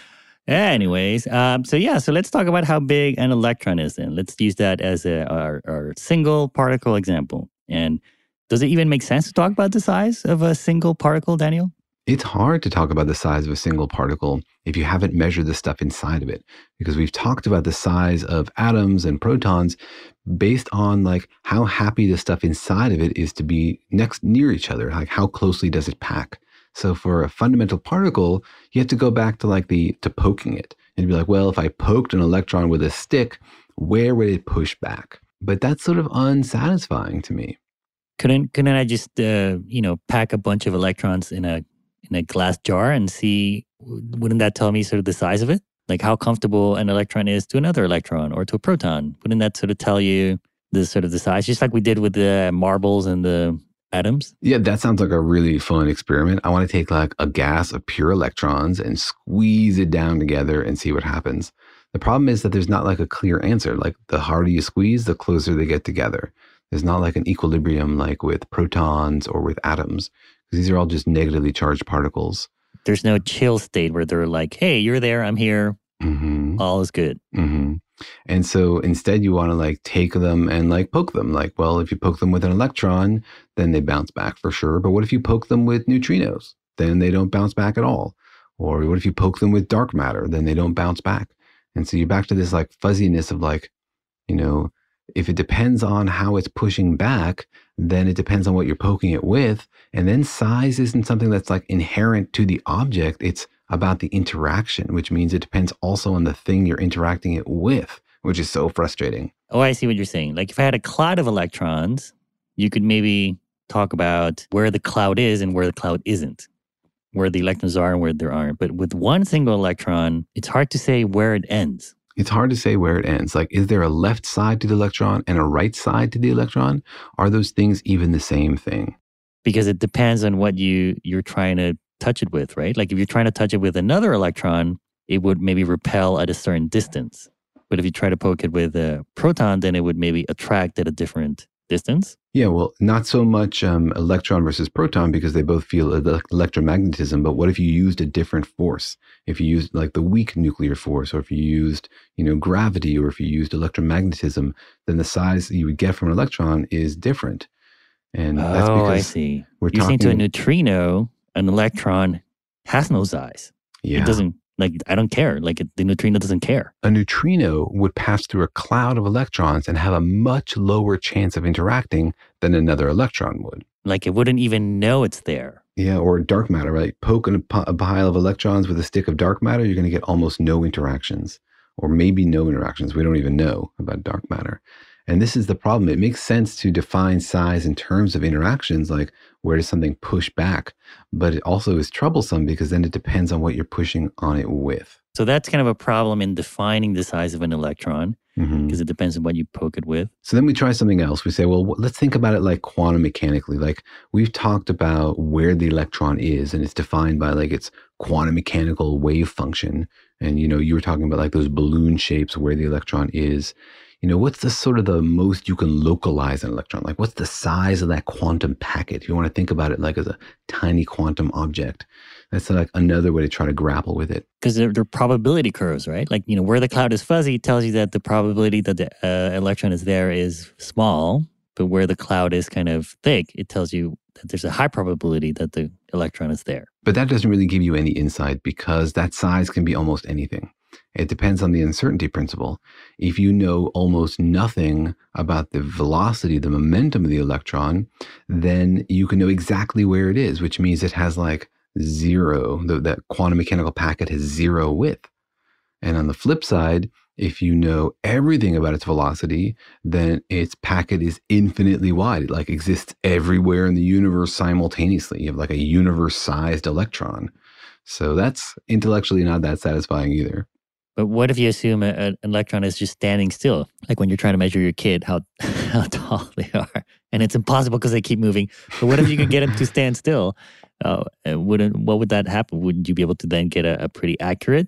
Anyways, um, so yeah, so let's talk about how big an electron is then. Let's use that as a, our, our single particle example. And does it even make sense to talk about the size of a single particle, Daniel? It's hard to talk about the size of a single particle if you haven't measured the stuff inside of it, because we've talked about the size of atoms and protons based on like how happy the stuff inside of it is to be next near each other, like how closely does it pack. So for a fundamental particle, you have to go back to like the to poking it and be like, well, if I poked an electron with a stick, where would it push back? But that's sort of unsatisfying to me. Couldn't couldn't I just uh, you know pack a bunch of electrons in a in a glass jar and see, wouldn't that tell me sort of the size of it? Like how comfortable an electron is to another electron or to a proton? Wouldn't that sort of tell you the sort of the size, just like we did with the marbles and the atoms? Yeah, that sounds like a really fun experiment. I want to take like a gas of pure electrons and squeeze it down together and see what happens. The problem is that there's not like a clear answer. Like the harder you squeeze, the closer they get together. There's not like an equilibrium like with protons or with atoms, because these are all just negatively charged particles. There's no chill state where they're like, hey, you're there, I'm here, mm-hmm. all is good. Mm-hmm. And so instead you want to like take them and like poke them. Like, well, if you poke them with an electron, then they bounce back for sure. But what if you poke them with neutrinos? Then they don't bounce back at all. Or what if you poke them with dark matter? Then they don't bounce back. And so you're back to this like fuzziness of like, you know, if it depends on how it's pushing back, then it depends on what you're poking it with. And then size isn't something that's like inherent to the object. It's about the interaction, which means it depends also on the thing you're interacting it with, which is so frustrating. Oh, I see what you're saying. Like if I had a cloud of electrons, you could maybe talk about where the cloud is and where the cloud isn't, where the electrons are and where they aren't. But with one single electron, it's hard to say where it ends. It's hard to say where it ends. Like, is there a left side to the electron and a right side to the electron? Are those things even the same thing? Because it depends on what you, you're trying to touch it with, right? Like if you're trying to touch it with another electron, it would maybe repel at a certain distance. But if you try to poke it with a proton, then it would maybe attract at a different distance. Yeah, well, not so much um, electron versus proton because they both feel ele- electromagnetism. But what if you used a different force? If you used like the weak nuclear force, or if you used, you know, gravity, or if you used electromagnetism, then the size you would get from an electron is different. And oh, that's because I see. We're you're talking saying to a neutrino, an electron has no size. Yeah. It doesn't. Like, I don't care. Like, it, the neutrino doesn't care. A neutrino would pass through a cloud of electrons and have a much lower chance of interacting than another electron would. Like, it wouldn't even know it's there. Yeah, or dark matter, right? Poke a, a pile of electrons with a stick of dark matter, you're going to get almost no interactions, or maybe no interactions. We don't even know about dark matter. And this is the problem. It makes sense to define size in terms of interactions, like where does something push back? But it also is troublesome because then it depends on what you're pushing on it with. So that's kind of a problem in defining the size of an electron, because mm-hmm. it depends on what you poke it with. So then we try something else. We say, well, let's think about it like quantum mechanically. Like we've talked about where the electron is, and it's defined by like its quantum mechanical wave function. And, you know, you were talking about like those balloon shapes where the electron is. You know, what's the sort of the most you can localize an electron? Like what's the size of that quantum packet? You want to think about it like as a tiny quantum object. That's like another way to try to grapple with it. Because they're, they're probability curves, right? Like, you know, where the cloud is fuzzy tells you that the probability that the uh, electron is there is small, but where the cloud is kind of thick, it tells you that there's a high probability that the electron is there. But that doesn't really give you any insight because that size can be almost anything. It depends on the uncertainty principle. If you know almost nothing about the velocity, the momentum of the electron, then you can know exactly where it is, which means it has like zero, the, that quantum mechanical packet has zero width. And on the flip side, if you know everything about its velocity, then its packet is infinitely wide. It like exists everywhere in the universe simultaneously. You have like a universe-sized electron. So that's intellectually not that satisfying either. But what if you assume a, a, an electron is just standing still? Like when you're trying to measure your kid, how how tall they are. And it's impossible because they keep moving. But what if you could get them to stand still? Uh, wouldn't, what would that happen? Wouldn't you be able to then get a, a pretty accurate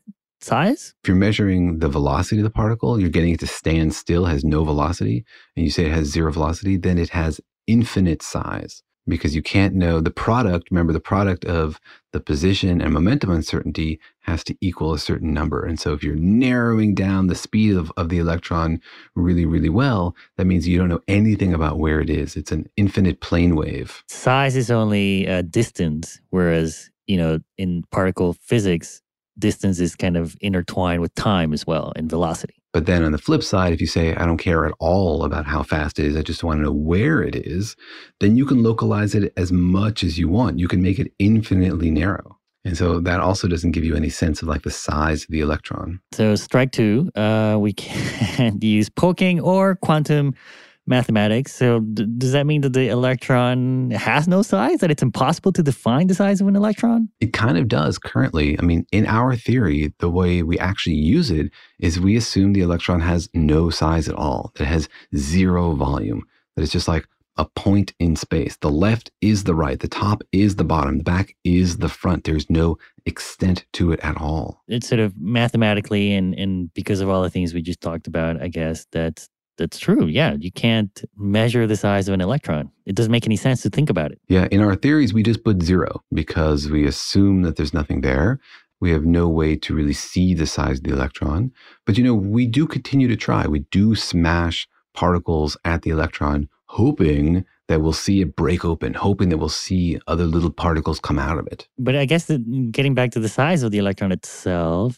size? If you're measuring the velocity of the particle, you're getting it to stand still, has no velocity, and you say it has zero velocity, then it has infinite size because you can't know the product. Remember, the product of the position and momentum uncertainty has to equal a certain number. And so if you're narrowing down the speed of, of the electron really, really well, that means you don't know anything about where it is. It's an infinite plane wave. Size is only uh, distance, whereas, you know, in particle physics, distance is kind of intertwined with time as well and velocity. But then on the flip side, if you say, I don't care at all about how fast it is, I just want to know where it is, then you can localize it as much as you want. You can make it infinitely narrow. And so that also doesn't give you any sense of like the size of the electron. So strike two, uh, we can't use poking or quantum mathematics. So d- does that mean that the electron has no size, that it's impossible to define the size of an electron? It kind of does currently. I mean, in our theory, the way we actually use it is we assume the electron has no size at all, that it has zero volume, that it's just like a point in space. The left is the right, the top is the bottom, the back is the front. There's no extent to it at all. It's sort of mathematically and, and because of all the things we just talked about, I guess, that's That's true. Yeah, you can't measure the size of an electron. It doesn't make any sense to think about it. Yeah, in our theories, we just put zero because we assume that there's nothing there. We have no way to really see the size of the electron. But, you know, we do continue to try. We do smash particles at the electron, hoping that we'll see it break open, hoping that we'll see other little particles come out of it. But I guess that getting back to the size of the electron itself,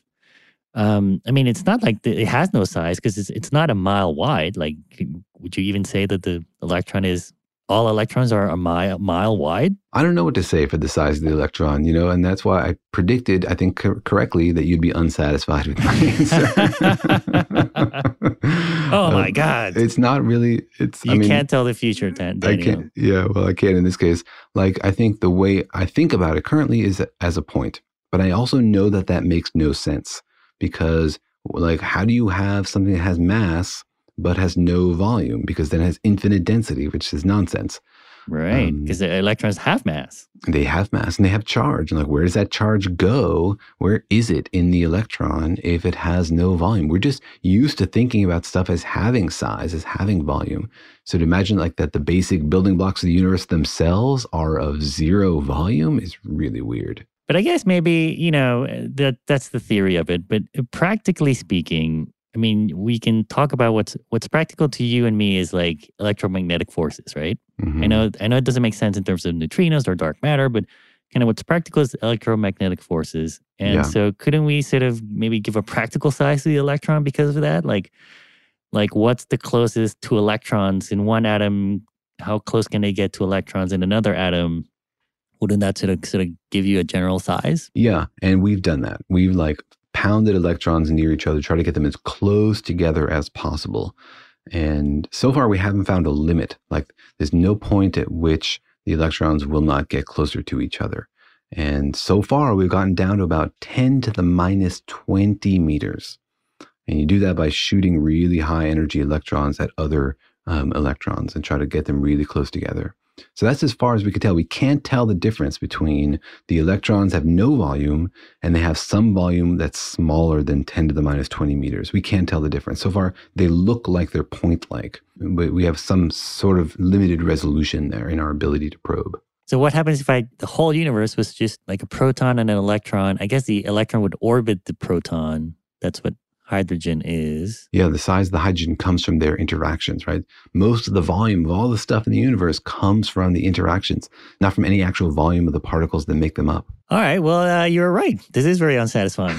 Um, I mean, it's not like the, it has no size because it's it's not a mile wide. Like, would you even say that the electron is, all electrons are a mile, mile wide? I don't know what to say for the size of the electron, you know, and that's why I predicted, I think co- correctly, that you'd be unsatisfied with my answer. Oh my God. Um, it's not really, it's, you I mean, can't tell the future, Dan- Daniel. I can't, yeah, well, I can in this case. Like, I think the way I think about it currently is as a point, but I also know that that makes no sense. Because, like, how do you have something that has mass but has no volume? Because then it has infinite density, which is nonsense. Right, because um, the electrons have mass. They have mass and they have charge. And, like, where does that charge go? Where is it in the electron if it has no volume? We're just used to thinking about stuff as having size, as having volume. So to imagine, like, that the basic building blocks of the universe themselves are of zero volume is really weird. But I guess maybe, you know, that that's the theory of it. But practically speaking, I mean, we can talk about what's what's practical to you and me is like electromagnetic forces, right? Mm-hmm. I know I know it doesn't make sense in terms of neutrinos or dark matter, but kind of what's practical is electromagnetic forces. And yeah. So couldn't we sort of maybe give a practical size to the electron because of that? Like, like what's the closest to electrons in one atom? How close can they get to electrons in another atom? Wouldn't that sort of, sort of give you a general size? Yeah, and we've done that. We've like pounded electrons near each other, try to get them as close together as possible. And so far, we haven't found a limit. Like, there's no point at which the electrons will not get closer to each other. And so far, we've gotten down to about ten to the minus twenty meters. And you do that by shooting really high energy electrons at other um, electrons and try to get them really close together. So that's as far as we can tell. We can't tell the difference between the electrons have no volume and they have some volume that's smaller than ten to the minus twenty meters. We can't tell the difference. So far, they look like they're point-like, but we have some sort of limited resolution there in our ability to probe. So what happens if I the whole universe was just like a proton and an electron? I guess the electron would orbit the proton. That's what hydrogen is. Yeah, the size of the hydrogen comes from their interactions, right? Most of the volume of all the stuff in the universe comes from the interactions, not from any actual volume of the particles that make them up. All right, well, uh, you're right. This is very unsatisfying.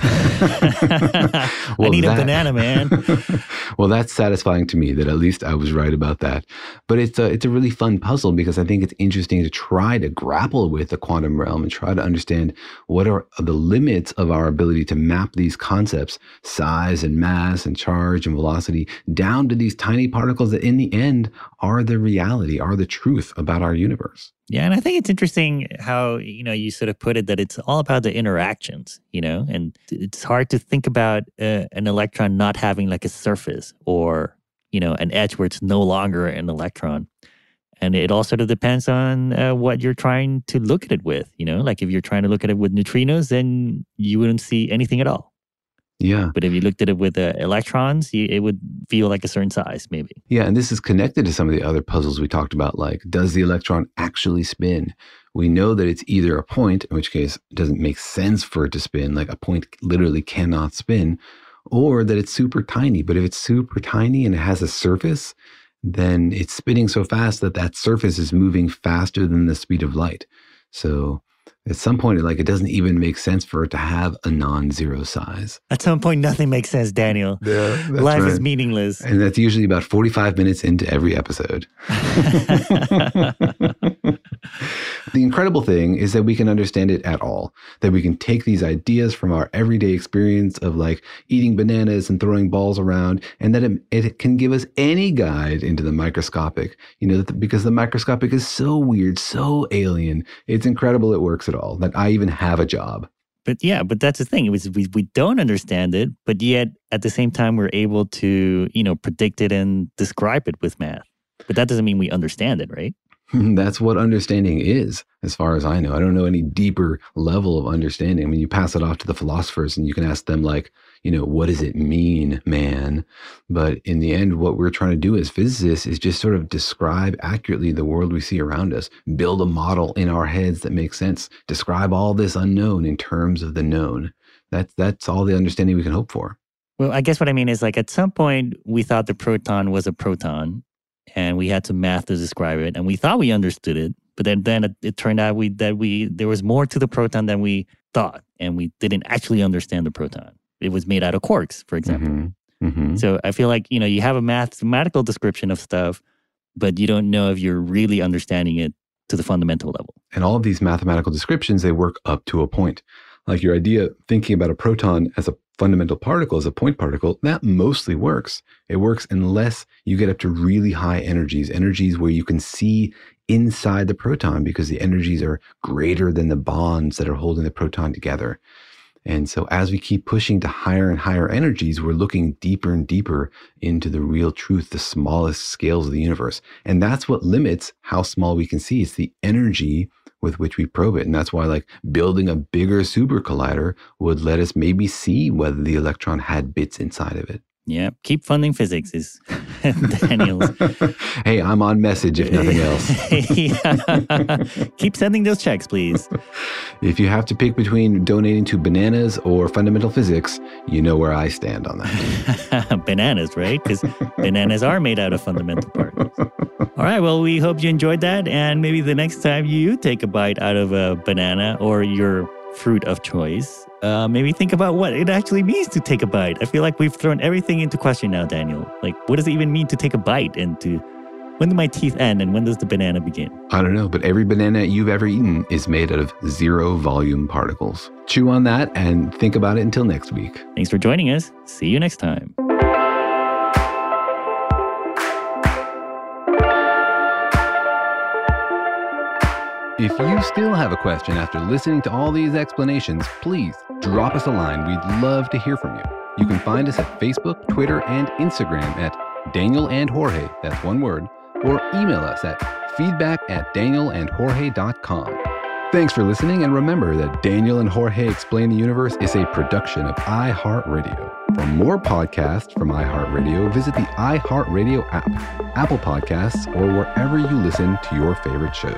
well, I need that, a banana, man. Well, that's satisfying to me that at least I was right about that. But it's a, it's a really fun puzzle because I think it's interesting to try to grapple with the quantum realm and try to understand what are the limits of our ability to map these concepts, size and mass and charge and velocity, down to these tiny particles that in the end are the reality, are the truth about our universe. Yeah, and I think it's interesting how, you know, you sort of put it that it's all about the interactions, you know, and it's hard to think about uh, an electron not having like a surface or, you know, an edge where it's no longer an electron. And it all sort of depends on uh, what you're trying to look at it with, you know, like if you're trying to look at it with neutrinos, then you wouldn't see anything at all. Yeah. But if you looked at it with the electrons, you, it would feel like a certain size, maybe. Yeah, and this is connected to some of the other puzzles we talked about, like, does the electron actually spin? We know that it's either a point, in which case it doesn't make sense for it to spin, like a point literally cannot spin, or that it's super tiny. But if it's super tiny and it has a surface, then it's spinning so fast that that surface is moving faster than the speed of light. So at some point, like, it doesn't even make sense for it to have a non-zero size. At some point, nothing makes sense, Daniel. Yeah, that's Life right. is meaningless. And that's usually about forty-five minutes into every episode. The incredible thing is that we can understand it at all, that we can take these ideas from our everyday experience of like eating bananas and throwing balls around, and that it, it can give us any guide into the microscopic, you know, because the microscopic is so weird, so alien. It's incredible it works at all, that I even have a job. But yeah, but that's the thing. It was, we, we don't understand it, but yet at the same time, we're able to, you know, predict it and describe it with math. But that doesn't mean we understand it, right? That's what understanding is, as far as I know. I don't know any deeper level of understanding. I mean, you pass it off to the philosophers and you can ask them like, you know, what does it mean, man? But in the end, what we're trying to do as physicists is just sort of describe accurately the world we see around us, build a model in our heads that makes sense, describe all this unknown in terms of the known. That's, that's all the understanding we can hope for. Well, I guess what I mean is like at some point, we thought the proton was a proton. And we had to math to describe it, and we thought we understood it, but then, then it, it turned out we that we there was more to the proton than we thought, and we didn't actually understand the proton. It was made out of quarks, for example. Mm-hmm. Mm-hmm. So I feel like, you know, you have a mathematical description of stuff, but you don't know if you're really understanding it to the fundamental level. And all of these mathematical descriptions, they work up to a point. Like your idea, thinking about a proton as a fundamental particle, as a point particle, that mostly works. It works unless you get up to really high energies, energies where you can see inside the proton because the energies are greater than the bonds that are holding the proton together. And so as we keep pushing to higher and higher energies, we're looking deeper and deeper into the real truth, the smallest scales of the universe. And that's what limits how small we can see. It's the energy with which we probe it. And that's why like building a bigger super collider would let us maybe see whether the electron had bits inside of it. Yeah, keep funding physics is Daniel's. Hey, I'm on message if nothing else. Keep sending those checks, please. If you have to pick between donating to bananas or fundamental physics, you know where I stand on that. Bananas, right? Because bananas are made out of fundamental particles. All right, well, we hope you enjoyed that. And maybe the next time you take a bite out of a banana or your fruit of choice, uh, maybe think about what it actually means to take a bite. I feel like we've thrown everything into question now, Daniel. Like, what does it even mean to take a bite? And to, when do my teeth end and when does the banana begin? I don't know, but every banana you've ever eaten is made out of zero volume particles. Chew on that and think about it until next week. Thanks for joining us. See you next time. If you still have a question after listening to all these explanations, please drop us a line. We'd love to hear from you. You can find us at Facebook, Twitter, and Instagram at Daniel and Jorge, that's one word, or email us at feedback at daniel and jorge dot com. Thanks for listening, and remember that Daniel and Jorge Explain the Universe is a production of iHeartRadio. For more podcasts from iHeartRadio, visit the iHeartRadio app, Apple Podcasts, or wherever you listen to your favorite shows.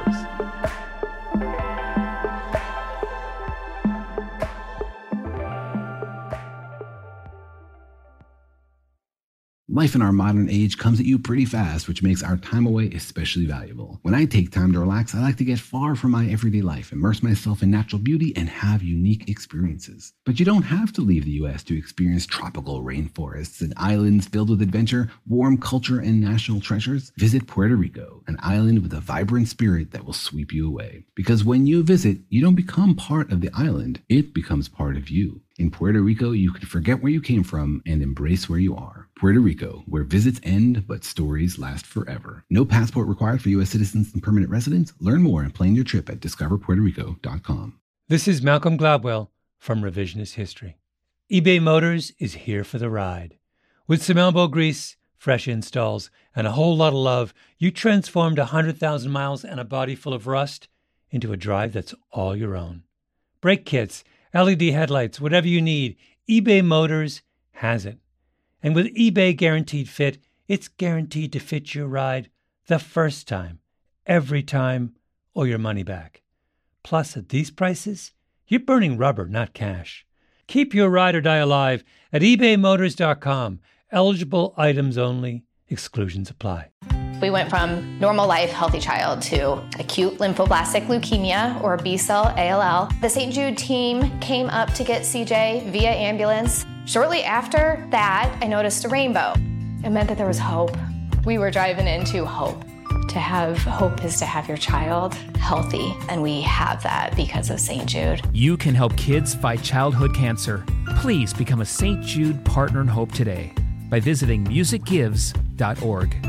Life in our modern age comes at you pretty fast, which makes our time away especially valuable. When I take time to relax, I like to get far from my everyday life, immerse myself in natural beauty, and have unique experiences. But you don't have to leave the U S to experience tropical rainforests and islands filled with adventure, warm culture, and national treasures. Visit Puerto Rico, an island with a vibrant spirit that will sweep you away. Because when you visit, you don't become part of the island, it becomes part of you. In Puerto Rico, you can forget where you came from and embrace where you are. Puerto Rico, where visits end, but stories last forever. No passport required for U S citizens and permanent residents. Learn more and plan your trip at discover puerto rico dot com. This is Malcolm Gladwell from Revisionist History. eBay Motors is here for the ride. With some elbow grease, fresh installs, and a whole lot of love, you transformed one hundred thousand miles and a body full of rust into a drive that's all your own. Brake kits, L E D headlights, whatever you need, eBay Motors has it. And with eBay Guaranteed Fit, it's guaranteed to fit your ride the first time, every time, or your money back. Plus, at these prices, you're burning rubber, not cash. Keep your ride or die alive at ebay motors dot com. Eligible items only. Exclusions apply. We went from normal life, healthy child to acute lymphoblastic leukemia, or B-cell A L L. The Saint Jude team came up to get C J via ambulance. Shortly after that, I noticed a rainbow. It meant that there was hope. We were driving into hope. To have hope is to have your child healthy, and we have that because of Saint Jude. You can help kids fight childhood cancer. Please become a Saint Jude Partner in Hope today by visiting music gives dot org.